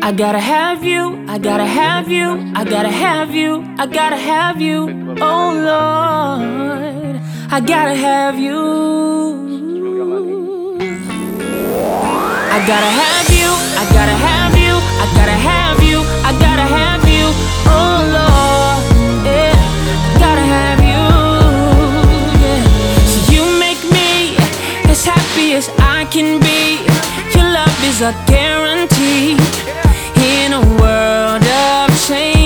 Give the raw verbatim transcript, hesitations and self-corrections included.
I gotta have you, I gotta have you, I gotta have you, I gotta have you, oh Lord, I gotta have you. I gotta have you, I gotta have you, I gotta have you, I gotta have you, oh Lord, yeah, gotta have you, yeah. So you make me as happy as I can be. Your love is a guarantee in a world of change.